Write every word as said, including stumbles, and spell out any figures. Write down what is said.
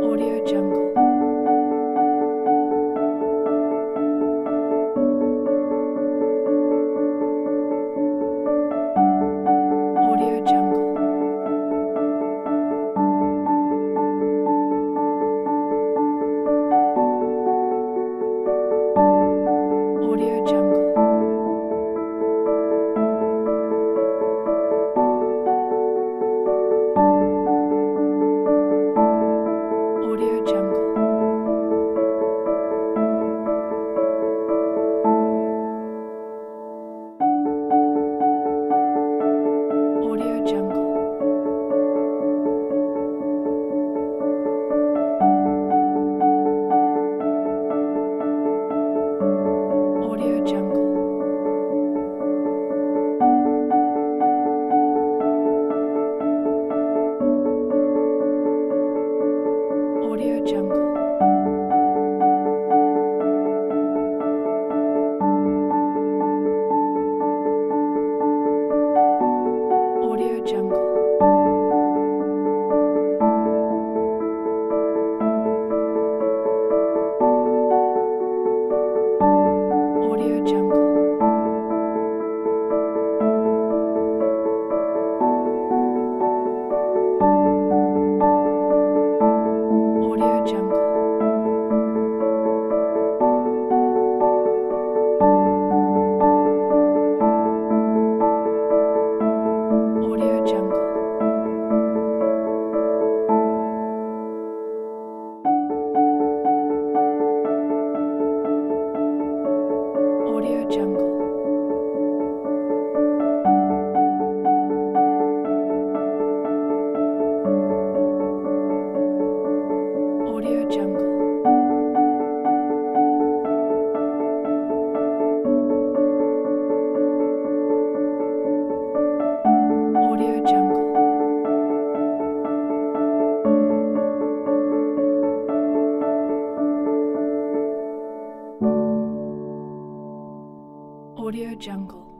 Audio Jungle. Audio Jungle. Audio Jungle. Audio Jungle. Audio Jungle. Audio Jungle. Audio Jungle. Audio Jungle. Audio Jungle. Audio Jungle. Audio Jungle. Audio Jungle. Audio Jungle. Audio Jungle. Audio Jungle.